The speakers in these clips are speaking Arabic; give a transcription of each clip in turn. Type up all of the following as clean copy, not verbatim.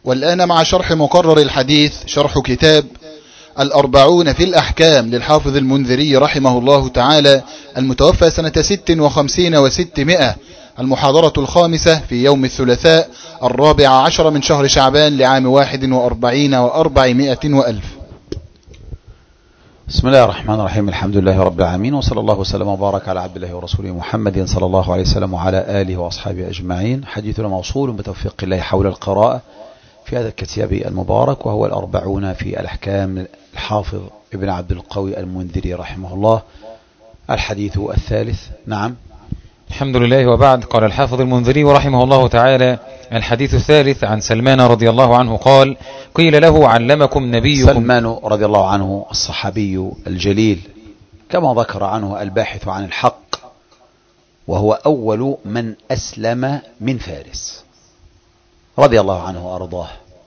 والآن مع شرح مقرر الحديث، شرح كتاب الأربعون في الأحكام للحافظ المنذري رحمه الله تعالى، المتوفى سنة 56 و600، المحاضرة الخامسة في يوم الثلاثاء 14 من شهر شعبان لعام 41 و400 وألف. بسم الله الرحمن الرحيم. الحمد لله رب العالمين، وصلى الله وسلم وبارك على عبد الله ورسوله محمد صلى الله عليه وسلم وعلى آله وأصحابه أجمعين. حديثنا موصول بتوفيق الله حول القراءة في هذا الكتاب المبارك، وهو الأربعون في الأحكام الحافظ ابن عبد القوي المنذري رحمه الله. الحديث الثالث. نعم. الحمد لله وبعد. قال الحافظ المنذري رحمه الله تعالى: الحديث الثالث عن سلمان رضي الله عنه قال: قيل له: علمكم نبيكم. سلمان رضي الله عنه الصحابي الجليل كما ذكر عنه الباحث عن الحق، وهو أول من أسلم من فارس رضي الله عنه وأرضاه،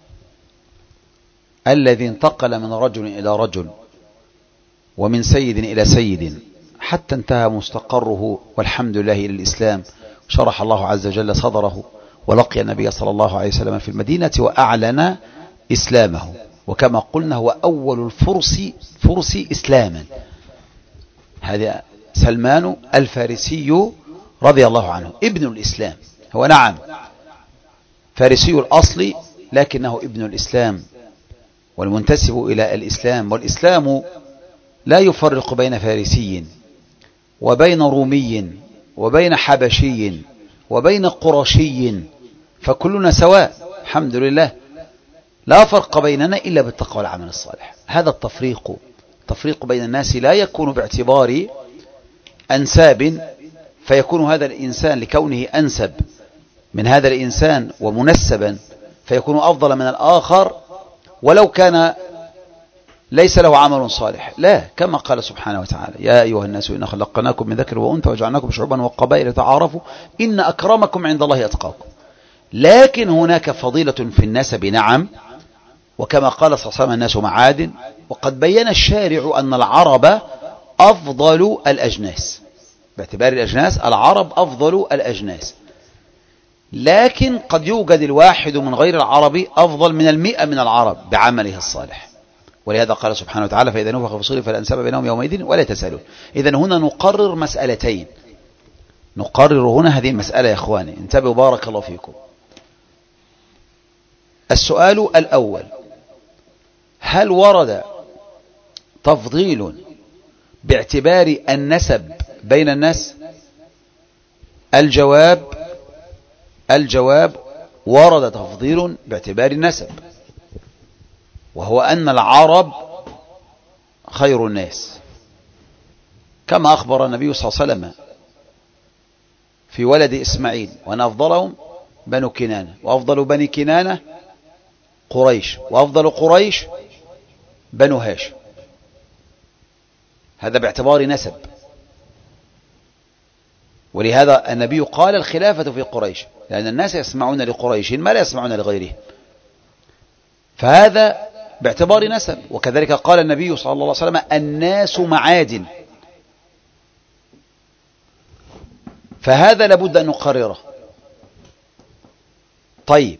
الذي انتقل من رجل إلى رجل ومن سيد إلى سيد حتى انتهى مستقره والحمد لله إلى الإسلام. شرح الله عز وجل صدره ولقي النبي صلى الله عليه وسلم في المدينة وأعلن إسلامه، وكما قلنا هو أول الفرس إسلاما. هذا سلمان الفارسي رضي الله عنه ابن الإسلام. هو نعم فارسي الأصل، لكنه ابن الإسلام والمنتسب إلى الإسلام، والإسلام لا يفرق بين فارسي وبين رومي وبين حبشي وبين قرشي، فكلنا سواء الحمد لله، لا فرق بيننا إلا بالتقوى والعمل الصالح. هذا التفريق بين الناس لا يكون باعتبار أنساب، فيكون هذا الإنسان لكونه أنسب من هذا الإنسان ومنسبا فيكون أفضل من الآخر ولو كان ليس له عمل صالح، لا، كما قال سبحانه وتعالى: يا أيها الناس إنا خلقناكم من ذكر وأنثى وجعلناكم شعوبا وقبائل لتعارفوا إن أكرمكم عند الله أتقاكم. لكن هناك فضيلة في النسب، نعم، وكما قال صلى الله عليه وسلم: الناس معادن. وقد بين الشارع أن العرب أفضل الأجناس، باعتبار الأجناس العرب أفضل الأجناس، لكن قد يوجد الواحد من غير العرب أفضل من 100 من العرب بعمله الصالح. ولهذا قال سبحانه وتعالى: فإذا نفخ في الصور فلا أنساب بينهم يومئذ ولا يتساءلون. إذن هنا نقرر مسألتين، نقرر هنا هذه المسألة يا إخواني، انتبهوا بارك الله فيكم. السؤال الأول: هل ورد تفضيل باعتبار النسب بين الناس؟ الجواب ورد تفضيل باعتبار النسب، وهو أن العرب خير الناس، كما أخبر النبي صلى الله عليه وسلم في ولد إسماعيل: وأن أفضلهم بنو كنانة، وأفضل بني كنانة قريش، وأفضل قريش بنو هاشم. هذا باعتبار نسب، ولهذا النبي قال: الخلافة في قريش، لأن الناس يسمعون لقريش ما لا يسمعون لغيرهم، فهذا باعتبار نسب. وكذلك قال النبي صلى الله عليه وسلم: الناس معادن. فهذا لابد أن نقرره. طيب،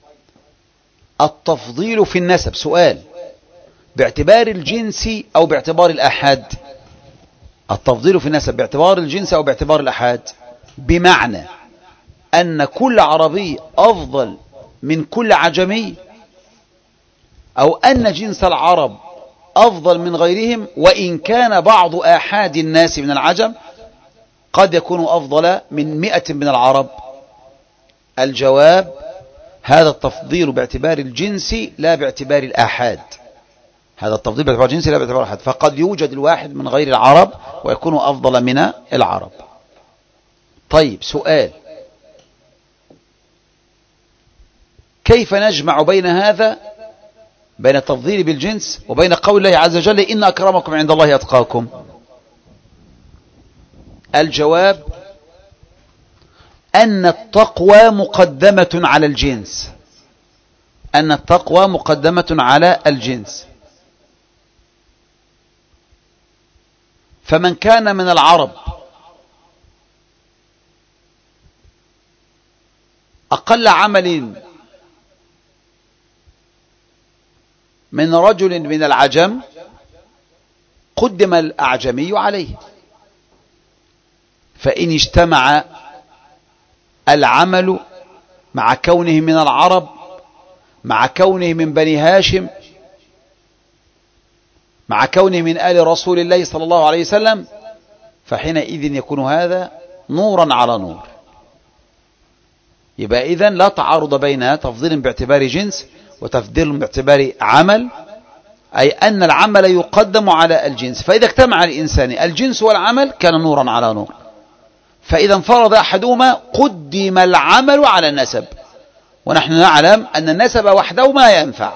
التفضيل في النسب، سؤال: باعتبار الجنس أو باعتبار الأحاد؟ التفضيل في النسب باعتبار الجنس أو باعتبار الأحاد؟ بمعنى أن كل عربي أفضل من كل عجمي، أو أن جنس العرب أفضل من غيرهم، وإن كان بعض آحاد الناس من العجم قد يكون أفضل من 100 من العرب. الجواب: هذا التفضيل باعتبار الجنس لا باعتبار الآحاد. هذا التفضيل باعتبار الجنس لا باعتبار الآحاد، فقد يوجد الواحد من غير العرب ويكون أفضل من العرب. طيب، سؤال: كيف نجمع بين هذا، بين التفضيل بالجنس وبين قول الله عز وجل: إن أكرمكم عند الله أتقاكم؟ الجواب: أن التقوى مقدمة على الجنس، أن التقوى مقدمة على الجنس. فمن كان من العرب أقل عمل من رجل من العجم قدم الأعجمي عليه. فإن اجتمع العمل مع كونه من العرب مع كونه من بني هاشم مع كونه من آل رسول الله صلى الله عليه وسلم، فحينئذ يكون هذا نورا على نور. يبقى إذن لا تعارض بين تفضيل باعتبار جنس وتفضيل باعتبار عمل، أي أن العمل يقدم على الجنس. فإذا اجتمع الإنسان الجنس والعمل كان نورا على نور. فإذا انفرد أحدهما قدم العمل على النسب، ونحن نعلم أن النسب وحده ما ينفع،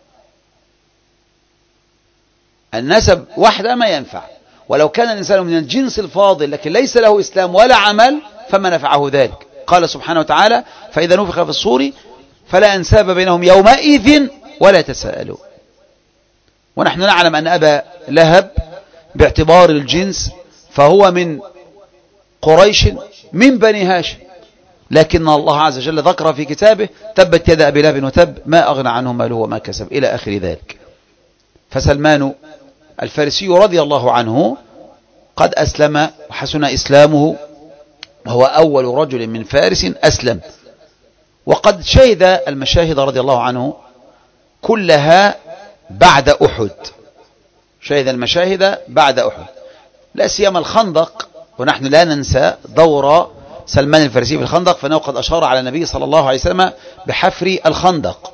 النسب وحده ما ينفع. ولو كان الإنسان من الجنس الفاضل لكن ليس له إسلام ولا عمل فما نفعه ذلك. قال سبحانه وتعالى: فإذا نفخ في الصور فلا أنساب بينهم يومئذ ولا تساءلون. ونحن نعلم أن أبا لهب باعتبار الجنس فهو من قريش من بني هاشم، لكن الله عز وجل ذكر في كتابه: تبت يد أبي لهب وتب ما أغنى عنه ماله وما كسب، إلى آخر ذلك. فسلمان الفارسي رضي الله عنه قد أسلم وحسن إسلامه، وهو أول رجل من فارس أسلم، وقد شهد المشاهد رضي الله عنه كلها بعد أحد، شهد المشاهد بعد أحد، لا سيما الخندق. ونحن لا ننسى دور سلمان الفارسي في الخندق، فإنه قد أشار على النبي صلى الله عليه وسلم بحفر الخندق.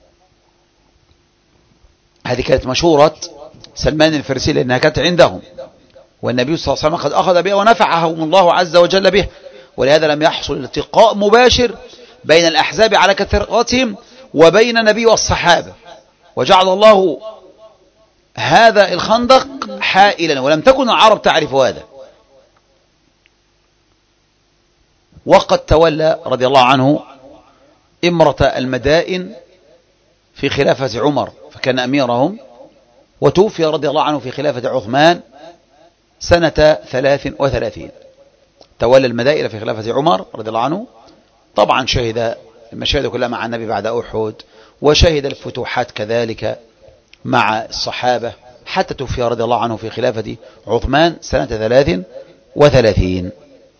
هذه كانت مشورة سلمان الفارسي لأنها كانت عندهم، والنبي صلى الله عليه وسلم قد أخذ بها ونفعهم الله عز وجل به، ولهذا لم يحصل التقاء مباشر بين الأحزاب على كثرتهم وبين النبي والصحابة، وجعل الله هذا الخندق حائلا، ولم تكن العرب تعرف هذا. وقد تولى رضي الله عنه إمرة المدائن في خلافة عمر فكان أميرهم، وتوفي رضي الله عنه في خلافة عثمان سنة 33. تولى المدائن في خلافة عمر رضي الله عنه. طبعا شهد المشاهد كلها مع النبي بعد أحد، وشهد الفتوحات كذلك مع الصحابة، حتى توفي رضي الله عنه في خلافة عثمان سنة 33.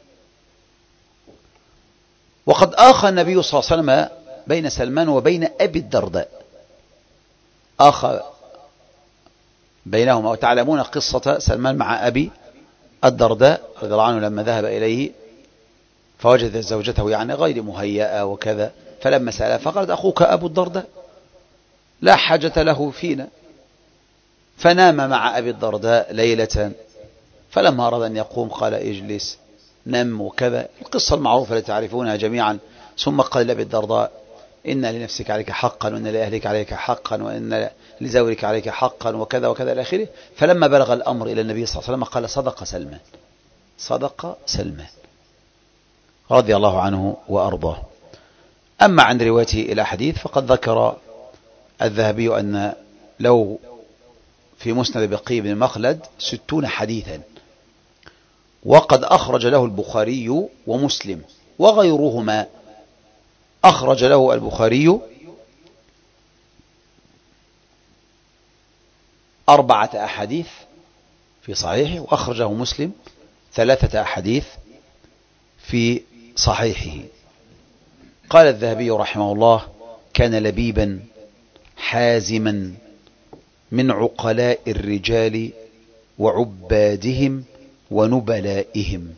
وقد آخى النبي صلى الله عليه وسلم بين سلمان وبين أبي الدرداء، آخى بينهما. وتعلمون قصة سلمان مع أبي الدرداء رضي الله عنه لما ذهب إليه فوجد زوجته يعني غير مهيئة وكذا، فلما سألها فقالت: أخوك أبو الدرداء لا حاجة له فينا. فنام مع أبي الدرداء ليلة، فلما أراد أن يقوم قال: اجلس نم وكذا، القصة المعروفة التي تعرفونها جميعا. ثم قال لأبي الدرداء: إن لنفسك عليك حقا، وإن لأهلك عليك حقا، وإن لزوجك عليك حقا، وكذا وكذا إلى آخره. فلما بلغ الأمر إلى النبي صلى الله عليه وسلم قال: صدق سلمان، صدق سلمان رضي الله عنه وأرضاه. أما عن روايته إلى حديث فقد ذكر الذهبي أن لو في مسند بقي بن مخلد 60 حديثا، وقد أخرج له البخاري ومسلم وغيرهما. أخرج له البخاري 4 أحاديث في صحيحه، وأخرجه مسلم 3 أحاديث في صحيحه. قال الذهبي رحمه الله: كان لبيبا حازما من عقلاء الرجال وعبادهم ونبلائهم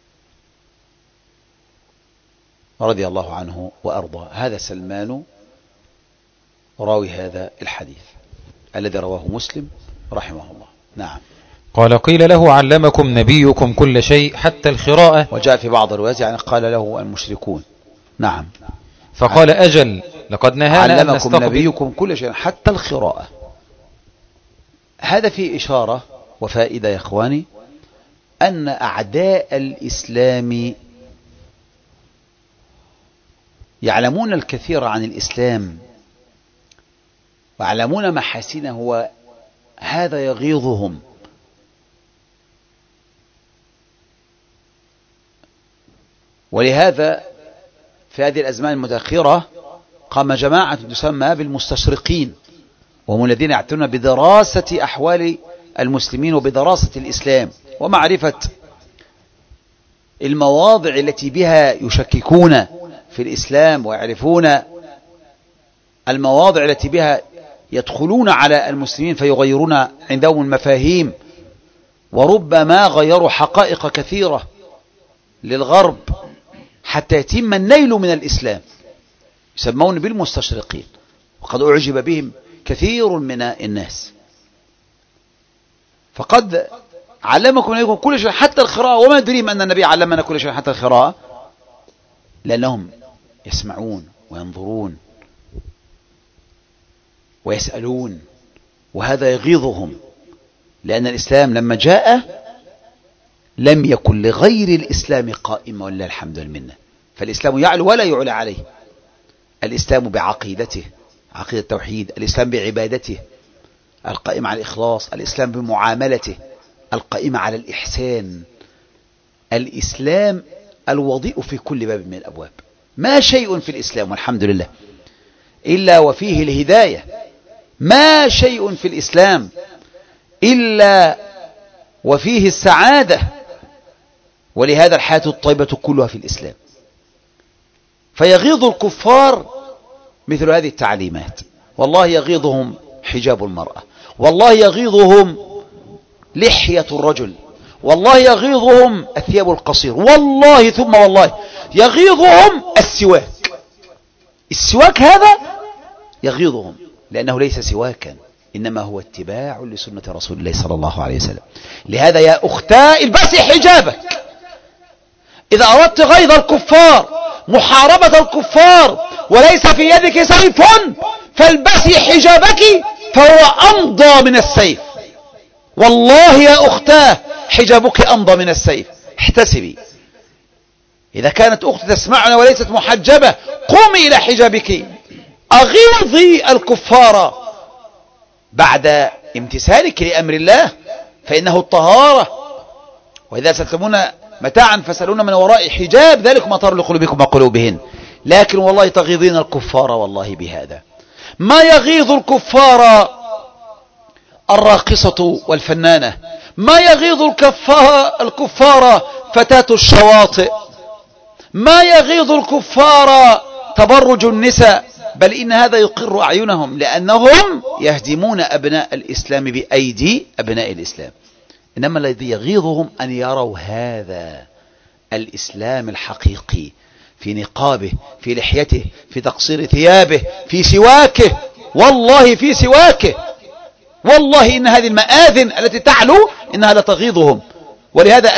رضي الله عنه وأرضاه. هذا سلمان راوي هذا الحديث الذي رواه مسلم رحمه الله. نعم. قال: قيل له: علمكم نبيكم كل شيء حتى الخراءة. وجاء في بعض الروايات يعني قال له المشركون. نعم. فقال: أجل، لقد نهانا أن نستقبل نبيكم كل شيء حتى الخراءة. هذا فيه إشارة وفائدة يا إخواني، أن أعداء الإسلام يعلمون الكثير عن الإسلام ويعلمون محاسنه، وهذا يغيظهم. ولهذا في هذه الأزمان المتأخرة قام جماعة تسمى بالمستشرقين وهم الذين يعتنون بدراسة أحوال المسلمين وبدراسة الإسلام ومعرفة المواضع التي بها يشككون في الإسلام، ويعرفون المواضع التي بها يدخلون على المسلمين فيغيرون عندهم المفاهيم، وربما غيروا حقائق كثيرة للغرب حتى يتم النيل من الإسلام. يسمون بالمستشرقين، وقد أعجب بهم كثير من الناس. فقد علمكم نبيكم كل شيء حتى القراءة، وما دريم أن النبي علمنا كل شيء حتى القراءة، لأنهم يسمعون وينظرون ويسألون، وهذا يغيظهم، لأن الإسلام لما جاء لم يكن لغير الإسلام قائمة، ولله الحمد والمنة. فالإسلام يعلو ولا يعلى عليه. الإسلام بعقيدته، عقيدة التوحيد، الإسلام بعبادته القائمة على الإخلاص، الإسلام بمعاملته القائمة على الإحسان، الإسلام الوضيء في كل باب من الأبواب. ما شيء في الإسلام والحمد لله إلا وفيه الهداية، ما شيء في الإسلام إلا وفيه السعادة، ولهذا الحياة الطيبة كلها في الإسلام. فيغيظ الكفار مثل هذه التعليمات، والله يغيظهم حجاب المرأة، والله يغيظهم لحية الرجل، والله يغيظهم الثياب القصير، والله ثم والله يغيظهم السواك. السواك هذا يغيظهم لأنه ليس سواكا، إنما هو اتباع لسنة رسول الله صلى الله عليه وسلم. لهذا يا أختاء البسي حجابك. إذا أردت غيظ الكفار، محاربة الكفار، وليس في يدك سيف، فالبسي حجابك، فهو أمضى من السيف. والله يا أختاه حجابك أمضى من السيف. احتسبي. إذا كانت أخت تسمعنا وليست محجبة، قومي إلى حجابك، أغيظي الكفار بعد امتثالك لأمر الله، فإنه الطهارة. وإذا سألتمون متاعا فسألون من وراء حجاب، ذلك مطر لقلوبكم وقلوبهن. لكن والله تغيظين الكفار والله بهذا. ما يغيظ الكفار الراقصة والفنانة، ما يغيظ الكفار فتاة الشواطئ، ما يغيظ الكفار تبرج النساء، بل إن هذا يقر أعينهم، لأنهم يهدمون أبناء الإسلام بأيدي أبناء الإسلام. إنما الذي يغيظهم أن يروا هذا الإسلام الحقيقي في نقابه، في لحيته، في تقصير ثيابه، في سواكه، والله في سواكه. والله إن هذه المآذن التي تعلو إنها لتغيظهم. ولهذا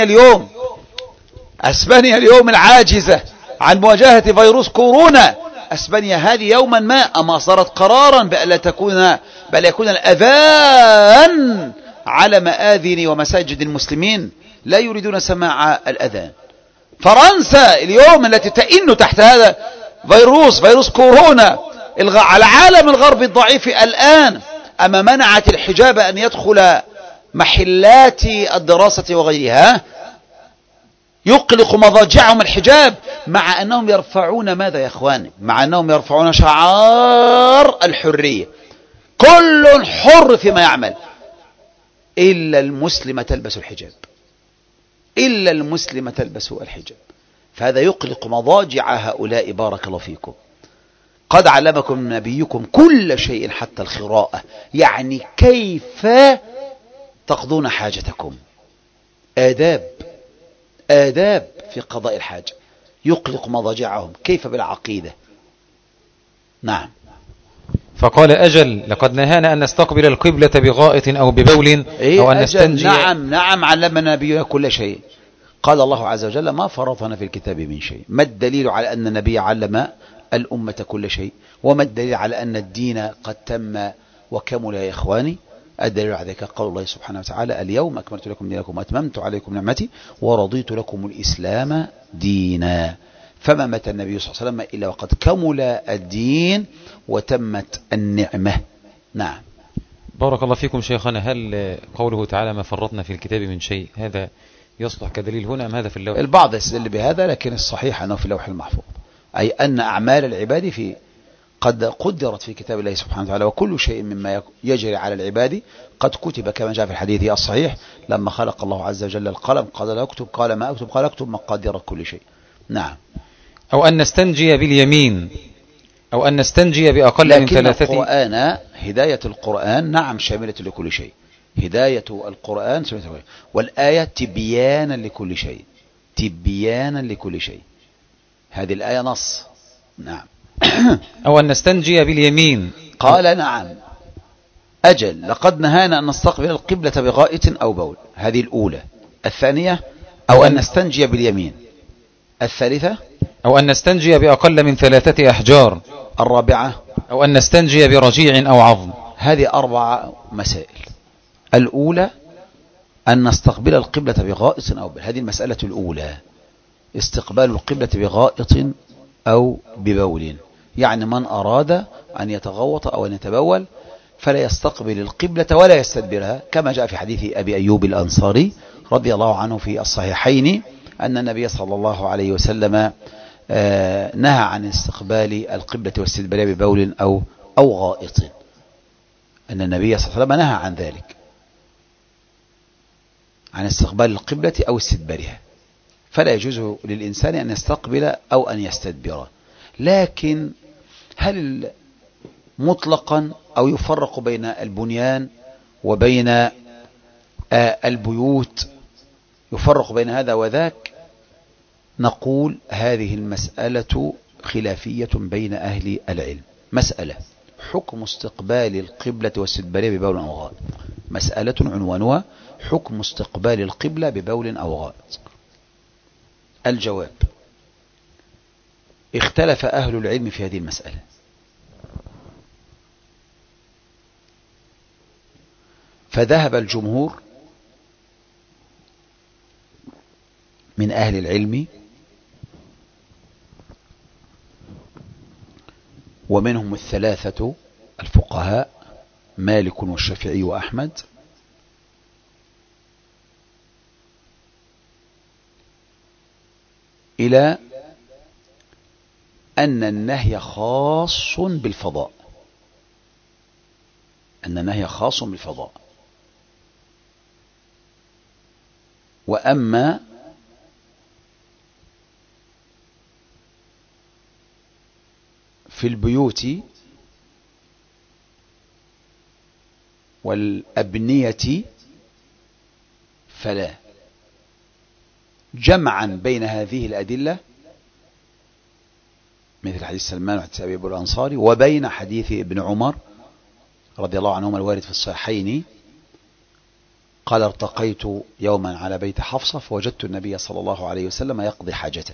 أسبانيا اليوم العاجزة عن مواجهة فيروس كورونا، أسبانيا هذه يوما ما أما صارت قرارا بل يكون الأذان على مآذن ومساجد المسلمين، لا يريدون سماع الأذان. فرنسا اليوم التي تئن تحت هذا فيروس كورونا، العالم الغربي الضعيف الآن أما منعت الحجاب أن يدخل محلات الدراسة وغيرها، يقلق مضاجعهم الحجاب، مع أنهم يرفعون ماذا يا إخواني؟ مع أنهم يرفعون شعار الحرية، كل حر فيما يعمل، إلا المسلمة تلبس الحجاب، إلا المسلمة تلبس الحجاب. فهذا يقلق مضاجع هؤلاء. بارك الله فيكم. قد علمكم نبيكم كل شيء حتى الخراءة، يعني كيف تقضون حاجتكم، آداب في قضاء الحاجة. يقلق مضاجعهم، كيف بالعقيدة؟ نعم. فقال أجل لقد نهانا أن نستقبل القبلة بغائط أو ببول أو أن نستنجي. نعم علمنا نبينا كل شيء. قال الله عز وجل ما فرطنا في الكتاب من شيء. ما الدليل على أن النبي علم الأمة كل شيء؟ وما الدليل على أن الدين قد تم وكمل يا إخواني؟ الدليل على ذلك قول الله سبحانه وتعالى اليوم أكملت لكم دينكم وأتممت عليكم نعمتي ورضيت لكم الإسلام دينا. فما مات النبي صلى الله عليه وسلم إلا وقد كمل الدين وتمت النعمة. نعم. بارك الله فيكم شيخنا. هل قوله تعالى ما فرطنا في الكتاب من شيء هذا يصلح كدليل هنا أم هذا في اللوح؟ البعض يستدل بهذا، لكن الصحيح أنه في اللوح المحفوظ، أي أن أعمال العباد قد قدرت في كتاب الله سبحانه وتعالى، وكل شيء مما يجري على العباد قد كتب كما جاء في الحديث الصحيح لما خلق الله عز وجل القلم قال لا اكتب، قال ما اكتب، قال اكتب مقادير كل شيء. نعم. أو أن نستنجي باليمين، أو أن نستنجي بأقل من 3. القرآن هداية القرآن نعم شاملة لكل شيء، هداية القرآن شاملة لكل شيء، والآية تبيانا لكل شيء، تبيانا لكل شيء، هذه الآية نص. نعم. أو أن نستنجي باليمين، قال نعم أجل لقد نهانا أن نستقبل القبلة بغائط أو بول، هذه الأولى. الثانية أو أن نستنجي باليمين. الثالثة أو أن نستنجي بأقل من 3 أحجار. الرابعة أو أن نستنجي برجيع أو عظم. هذه 4 مسائل. الأولى أن نستقبل القبلة بغائط أو بول، هذه المسألة الأولى، استقبال القبلة بغائط أو ببول، يعني من أراد أن يتغوط أو أن يتبول فلا يستقبل القبلة ولا يستدبرها، كما جاء في حديث أبي أيوب الأنصاري رضي الله عنه في الصحيحين أن النبي صلى الله عليه وسلم نهى عن استقبال القبلة واستدبارها ببول أو غائط، أن النبي صلى الله عليه وسلم نهى عن ذلك، عن استقبال القبلة أو استدبارها، فلا يجوز للإنسان أن يستقبل أو أن يستدبر. لكن هل مطلقا أو يفرق بين البنيان وبين البيوت، يفرق بين هذا وذاك؟ نقول هذه المسألة خلافية بين أهل العلم. مسألة حكم استقبال القبلة واستدبارها ببول أو غائط، مسألة عنوانها حكم استقبال القبلة ببول أو غائط. الجواب: اختلف أهل العلم في هذه المسألة، فذهب الجمهور من أهل العلم ومنهم 3 الفقهاء مالك والشافعي وأحمد إلى أن النهي خاص بالفضاء، أن النهي خاص بالفضاء. وأما في البيوت والأبنية فلا، جمعا بين هذه الأدلة مثل حديث سلمان وحديث أبي أيوب الأنصاري، وبين حديث ابن عمر رضي الله عنهما الوارد في الصحيحين قال: ارتقيت يوما على بيت حفصة فوجدت النبي صلى الله عليه وسلم يقضي حاجته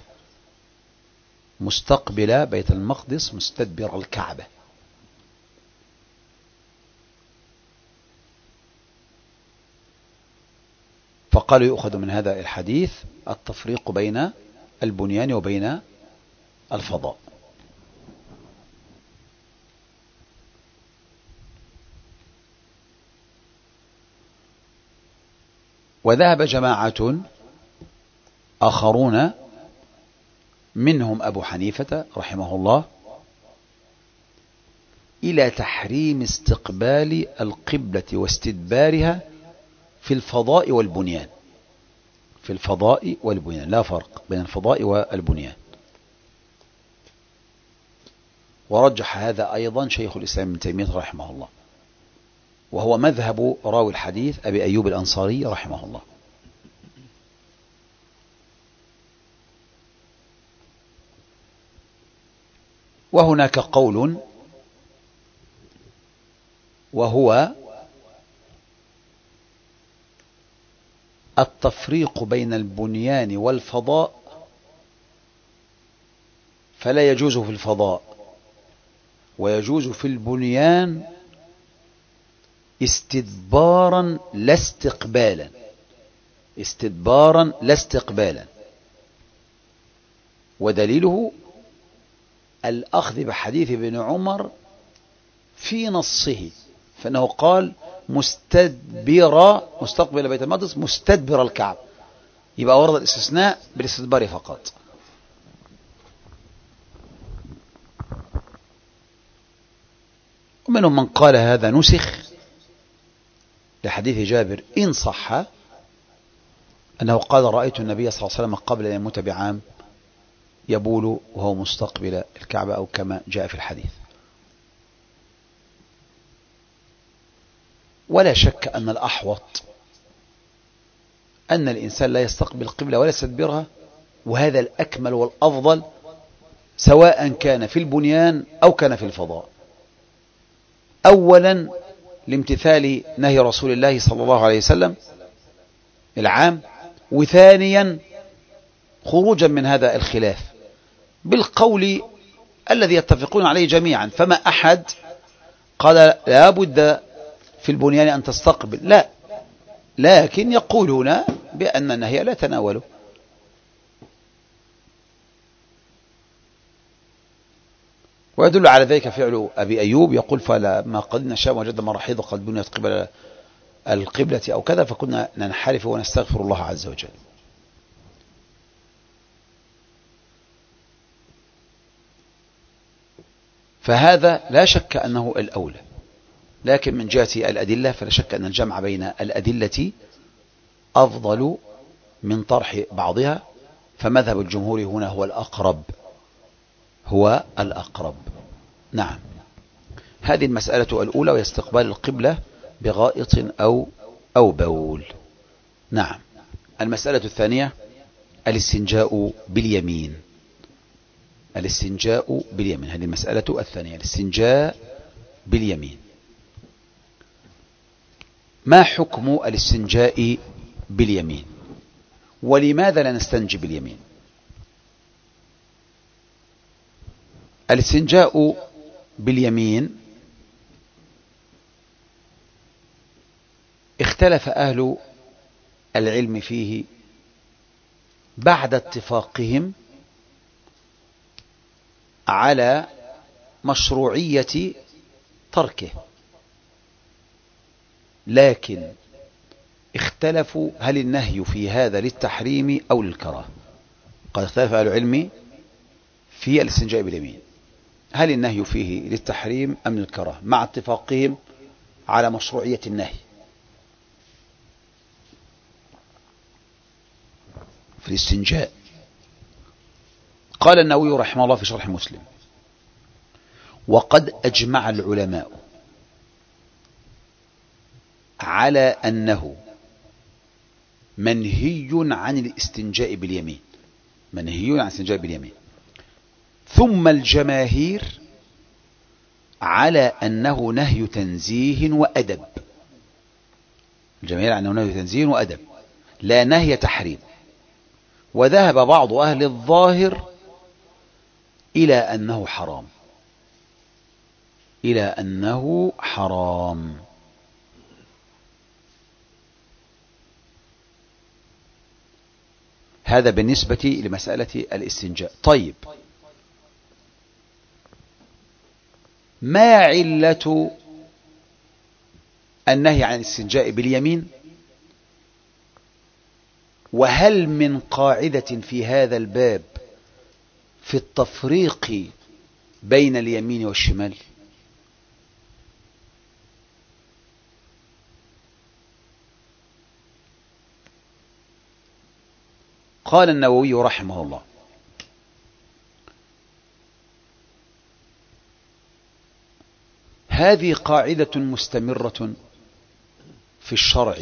مستقبل بيت المقدس مستدبر الكعبة. فقالوا يؤخذ من هذا الحديث التفريق بين البنيان وبين الفضاء. وذهب جماعة آخرون منهم أبو حنيفة رحمه الله إلى تحريم استقبال القبلة واستدبارها في الفضاء والبنيان، في الفضاء والبنيان، لا فرق بين الفضاء والبنيان. ورجح هذا أيضا شيخ الإسلام ابن تيمية رحمه الله، وهو مذهب راوي الحديث أبي أيوب الأنصاري رحمه الله. وهناك قول وهو التفريق بين البنيان والفضاء، فلا يجوز في الفضاء ويجوز في البنيان استدبارا لا استقبالا، استدبارا لا استقبالا. ودليله الأخذ بحديث ابن عمر في نصه، فإنه قال مستقبل بيت المقدس مستدبر الكعبة، يبقى ورد الاستثناء بالاستدبار فقط. ومنهم من قال هذا نسخ لحديث جابر إن صح أنه قال رأيت النبي صلى الله عليه وسلم قبل أن يموت بعام يبول وهو مستقبل الكعبة أو كما جاء في الحديث. ولا شك أن الأحوط أن الإنسان لا يستقبل القبلة ولا يستدبرها، وهذا الأكمل والأفضل سواء كان في البنيان أو كان في الفضاء. أولا لامتثال نهي رسول الله صلى الله عليه وسلم العام، وثانيا خروجا من هذا الخلاف بالقول الذي يتفقون عليه جميعا. فما أحد قال لا بد في البنيان أن تستقبل، لا، لكن يقولون بأن النهي لا تناوله. ويدل على ذلك فعل أبي أيوب، يقول فلما قدمنا الشام وجدنا مراحيض قد بنيت قبل القبلة أو كذا فكنا ننحرف ونستغفر الله عز وجل. فهذا لا شك أنه الأولى، لكن من جهة الأدلة فلا شك أن الجمع بين الأدلة أفضل من طرح بعضها، فمذهب الجمهور هنا هو الأقرب، هو الأقرب. نعم، هذه المسألة الأولى، واستقبال القبلة بغائط أو بول. نعم. المسألة الثانية الاستنجاء باليمين. الاستنجاء باليمين، هذه المسألة الثانية، الاستنجاء باليمين. ما حكم الاستنجاء باليمين؟ ولماذا لا نستنجي باليمين؟ الاستنجاء باليمين اختلف أهل العلم فيه بعد اتفاقهم على مشروعية تركه، لكن اختلفوا هل النهي في هذا للتحريم أو للكراهة. قد اختلف أهل العلم في الاستنجاء باليمين، هل النهي فيه للتحريم أم للكراهة، مع اتفاقهم على مشروعية النهي. في الاستنجاء قال النووي رحمه الله في شرح مسلم: وقد أجمع العلماء على أنه منهي عن الاستنجاء باليمين، منهي عن الاستنجاء باليمين. ثم الجماهير على أنه نهي تنزيه وأدب، الجماهير على أنه نهي تنزيه وأدب لا نهي تحريم. وذهب بعض أهل الظاهر إلى أنه حرام، إلى أنه حرام. هذا بالنسبة لمسألة الاستنجاء. طيب، ما علة النهي عن الاستنجاء باليمين؟ وهل من قاعدة في هذا الباب في التفريق بين اليمين والشمال؟ قال النووي رحمه الله: هذه قاعدة مستمرة في الشرع،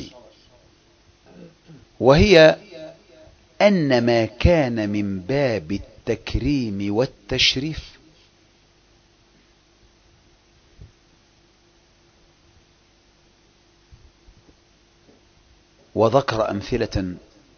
وهي أن ما كان من باب التكريم والتشريف وذكر أمثلة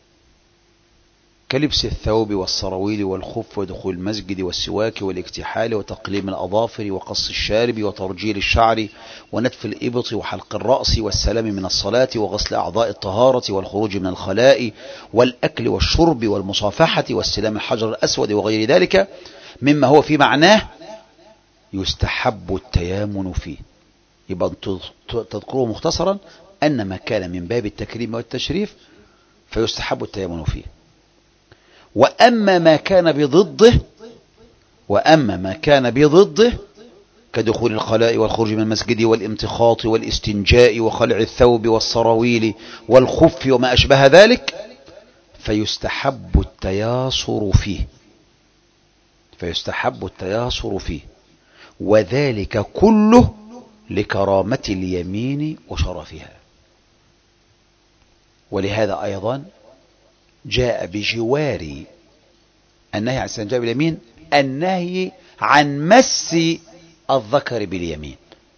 كلبس الثوب والسراويل والخف ودخول المسجد والسواك والاكتحال وتقليم الأظافر وقص الشارب وترجيل الشعر ونتف الإبط وحلق الرأس والسلام من الصلاة وغسل أعضاء الطهارة والخروج من الخلاء والأكل والشرب والمصافحة واستلام الحجر الأسود وغير ذلك مما هو في معناه يستحب التيامن فيه. يبقى تذكره مختصرا أن ما كان من باب التكريم والتشريف فيستحب التيامن فيه. وأما ما كان بضده كدخول الخلاء والخروج من المسجد والامتخاط والاستنجاء وخلع الثوب والسراويل والخف وما أشبه ذلك، فيستحب التياسر فيه، وذلك كله لكرامة اليمين وشرفها. ولهذا أيضا جاء بجوار النهي عن الاستنجاء باليمين النهي عن مس الذكر باليمين،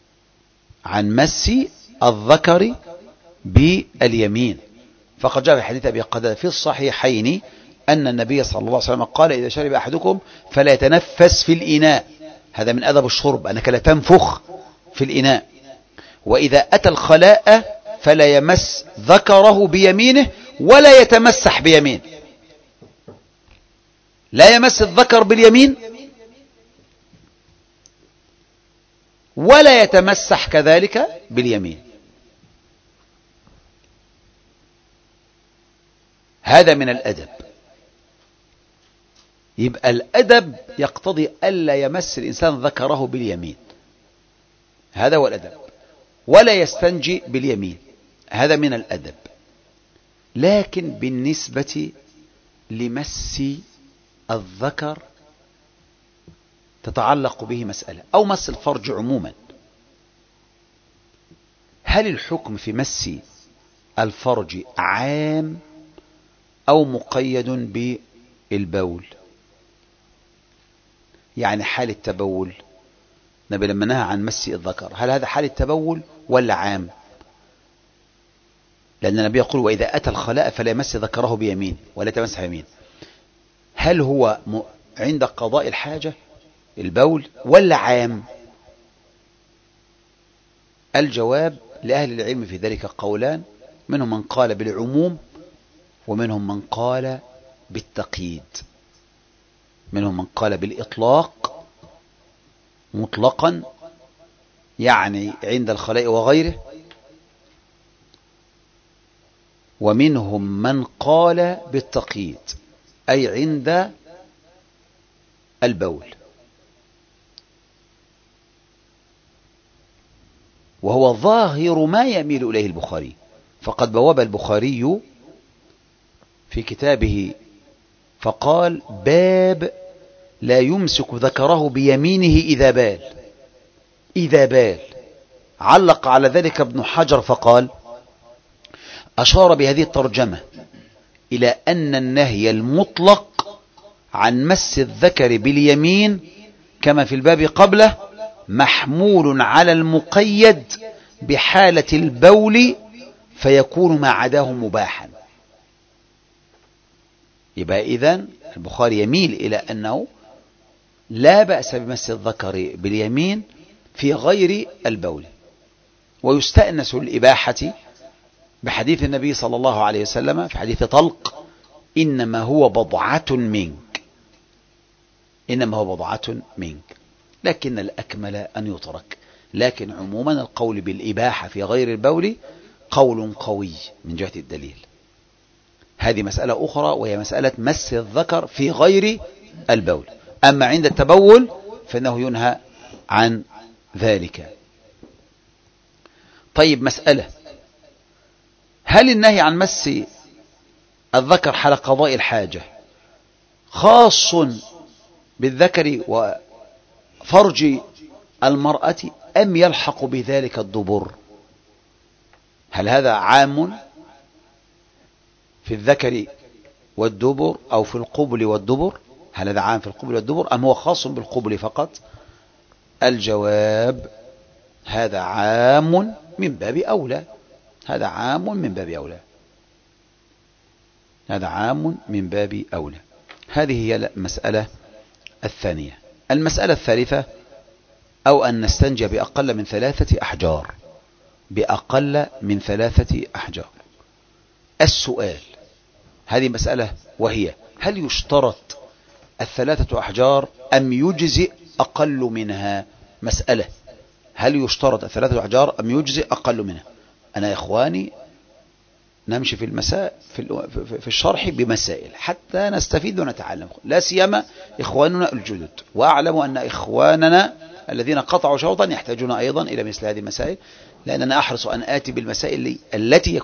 فقد جاء في حديث أبي قتادة في الصحيحين أن النبي صلى الله عليه وسلم قال: إذا شرب أحدكم فلا يتنفس في الإناء، هذا من أدب الشرب أنك لا تنفخ في الإناء. وإذا أتى الخلاء فلا يمس ذكره بيمينه ولا يتمسح بيمين، لا يمس الذكر باليمين ولا يتمسح كذلك باليمين. هذا من الأدب. يبقى الأدب يقتضي ألا يمس الإنسان ذكره باليمين، هذا هو الأدب، ولا يستنجي باليمين، هذا من الأدب. لكن بالنسبة لمس الذكر تتعلق به مسألة، أو مس الفرج عموما. هل الحكم في مس الفرج عام أو مقيد بالبول؟ يعني حال التبول، النبي لما نهى عن مس الذكر، هل هذا حال التبول ولا عام؟ لأن النبي يقول: وإذا أتى الخلاء فلا يمس ذكره بيمين ولا تمسح يمين. هل هو عند قضاء الحاجة البول ولا عام؟ الجواب لأهل العلم في ذلك قولان، منهم من قال بالعموم ومنهم من قال بالتقييد، منهم من قال بالإطلاق مطلقا يعني عند الخلاء وغيره، ومنهم من قال بالتقييد أي عند البول. وهو ظاهر ما يميل إليه البخاري، فقد بواب البخاري في كتابه فقال: باب لا يمسك ذكره بيمينه إذا بال. علق على ذلك ابن حجر فقال: أشار بهذه الترجمة إلى أن النهي المطلق عن مس الذكر باليمين كما في الباب قبله محمول على المقيد بحالة البول، فيكون ما عداه مباحا. يبقى إذن البخاري يميل إلى أنه لا بأس بمس الذكر باليمين في غير البول، ويستأنس الإباحة بحديث النبي صلى الله عليه وسلم في حديث طلق: إنما هو بضعة منك، لكن الأكمل أن يترك. لكن عموما القول بالإباحة في غير البول قول قوي من جهة الدليل. هذه مسألة أخرى، وهي مسألة مس الذكر في غير البول. أما عند التبول فإنه ينهى عن ذلك. طيب، مسألة: هل النهي عن مس الذكر حال قضاء الحاجة خاص بالذكر وفرج المرأة أم يلحق بذلك الدبر؟ هل هذا عام في الذكر والدبر أو في القبل والدبر؟ هل هذا عام في القبل والدبر أم هو خاص بالقبل فقط؟ الجواب: هذا عام من باب أولى، هذا عام من باب أولى. هذه هي المسألة الثانية. المسألة الثالثة: أو أن نستنجى بأقل من 3 أحجار. السؤال: هذه مسألة، وهي: هل يشترط 3 أحجار أم يجزئ أقل منها؟ مسألة: هل يشترط 3 أحجار أم يجزئ أقل منها؟ أنا يا إخواني نمشي في الشرح بمسائل حتى نستفيد ونتعلم، لا سيما إخواننا الجدد. وأعلم أن إخواننا الذين قطعوا شوطا يحتاجون أيضا إلى مثل هذه المسائل، لأن أنا أحرص أن آتي بالمسائل التي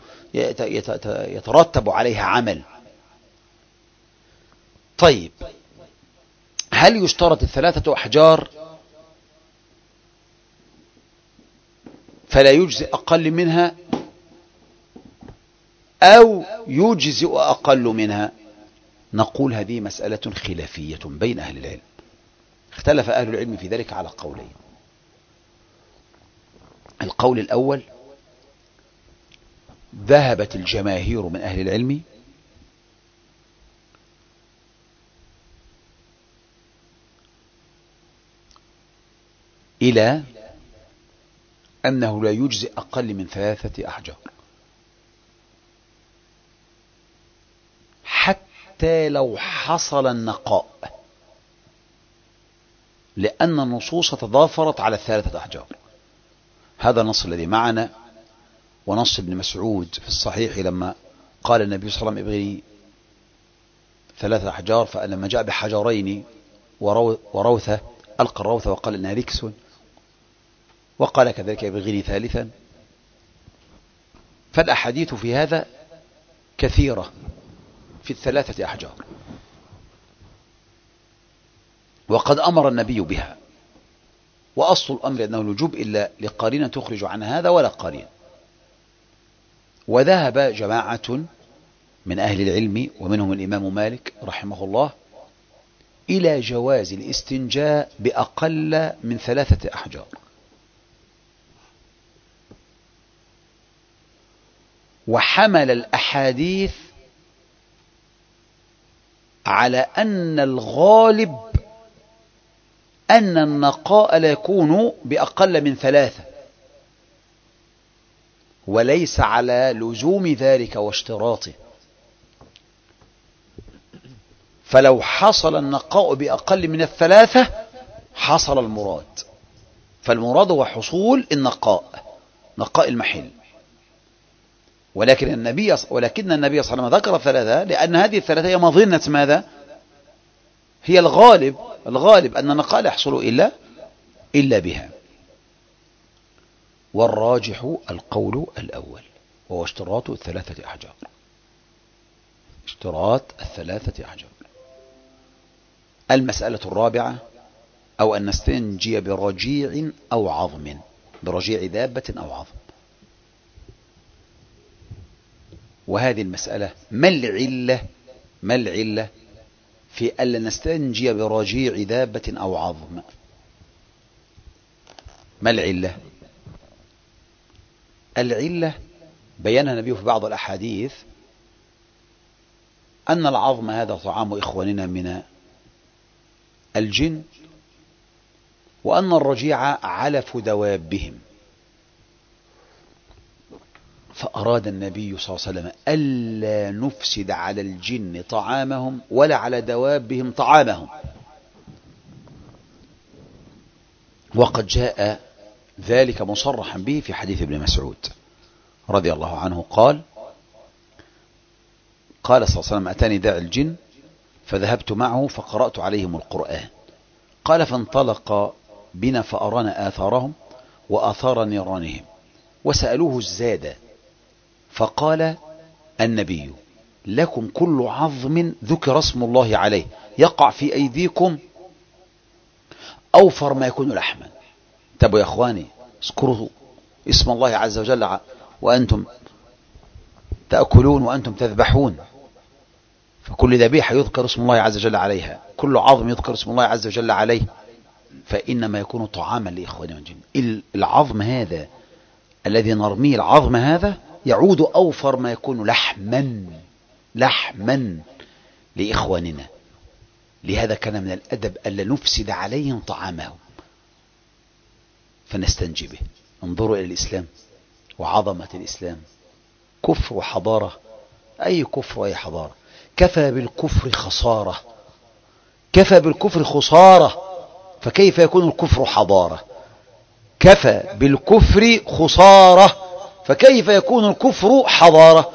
يترتب عليها عمل. طيب، هل يشترط 3 أحجار فلا يجزئ أقل منها، أو يجزئ أقل منها؟ نقول هذه مسألة خلافية بين أهل العلم، اختلف أهل العلم في ذلك على قولين. القول الأول: ذهبت الجماهير من أهل العلم إلى أنه لا يجزئ أقل من 3 أحجار، حتى لو حصل النقاء، لأن النصوص تضافرت على 3 أحجار. هذا النص الذي معنا، ونص ابن مسعود في الصحيح لما قال النبي صلى الله عليه وسلم: ابغني 3 أحجار، فلما جاء بحجرين وروثة ألقى الروثة وقال إنها ركس، وقال كذلك: ابغني 3. فالأحاديث في هذا كثيرة في 3 أحجار، وقد أمر النبي بها، وأصل الأمر أنه الوجوب إلا لقرينة تخرج عن هذا ولا قرينة. وذهب جماعة من أهل العلم ومنهم الإمام مالك رحمه الله إلى جواز الاستنجاء بأقل من 3 أحجار، وحمل الأحاديث على أن الغالب أن النقاء لا يكون بأقل من 3، وليس على لزوم ذلك واشتراطه. فلو حصل النقاء بأقل من 3 حصل المراد، فالمراد هو حصول النقاء، نقاء المحل. ولكن النبي صلى الله عليه وسلم ذكر 3 لأن هذه 3 هي مظنة ماذا؟ هي الغالب أن النقاء لا يحصل إلا بها. والراجح القول الأول، وهو اشتراط 3 أحجار، اشتراط 3 أحجار. المسألة الرابعة: أو أن نستنجي برجيع أو عظم، برجيع دابة أو عظم. وهذه المسألة ما العلة في ألا نستنجي برجيع دابة أو عظم؟ ما العلة؟ العلة بيانها النبي في بعض الأحاديث أن العظم هذا طعام إخواننا من الجن، وأن الرجيع علف دوابهم، فأراد النبي صلى الله عليه وسلم ألا نفسد على الجن طعامهم ولا على دوابهم طعامهم. وقد جاء ذلك مصرحا به في حديث ابن مسعود رضي الله عنه قال صلى الله عليه وسلم: أتاني داعي الجن فذهبت معه فقرأت عليهم القرآن، قال: فانطلق بنا فأرانا آثارهم وآثار نيرانهم، وسألوه الزاد، فقال النبي: لكم كل عظم ذكر اسم الله عليه يقع في أيديكم أوفر ما يكون لحما. تبوا يا أخواني اذكروا اسم الله عز وجل وأنتم تأكلون وأنتم تذبحون، فكل ذبيحة يذكر اسم الله عز وجل عليها، كل عظم يذكر اسم الله عز وجل عليه، فإنما يكون طعاما لإخواننا من الجن. العظم هذا الذي نرميه، العظم هذا يعود أوفر ما يكون لحما لإخواننا. لهذا كان من الأدب ألا نفسد عليهم طعامهم فنستنجي به. انظروا إلى الإسلام وعظمة الإسلام، كفر وحضارة. أي كفر وأي حضارة؟ كفى بالكفر خسارة، كفى بالكفر خسارة، فكيف يكون الكفر حضارة؟ كفى بالكفر خسارة، فكيف يكون الكفر حضارة؟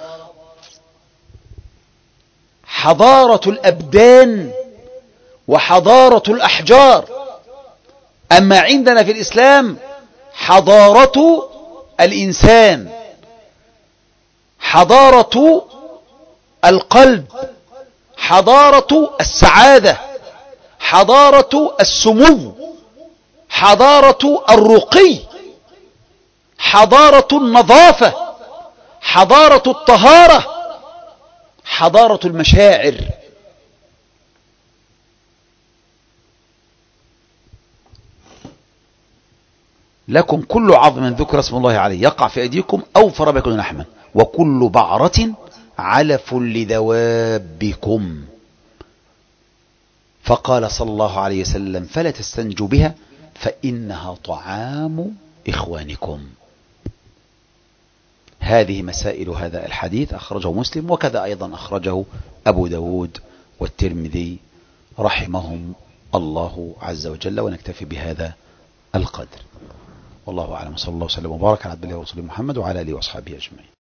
حضارة الأبدان وحضارة الأحجار. أما عندنا في الإسلام حضارة الإنسان، حضارة القلب، حضارة السعادة، حضارة السمو، حضارة الرقي، حضارة النظافة، حضارة الطهارة، حضارة المشاعر. لكم كل عظم ذكر اسم الله عليه يقع في أيديكم أوفر بكم لحما، وكل بعرة علف لدوابكم. فقال صلى الله عليه وسلم: فلا تستنجوا بها فإنها طعام إخوانكم. هذه مسائل هذا الحديث أخرجه مسلم، وكذا أيضا أخرجه أبو داود والترمذي رحمهم الله عز وجل. ونكتفي بهذا القدر، والله أعلم. صلى الله وسلم وبارك على عبد الله ورسوله محمد وعلى آله وأصحابه أجمعين.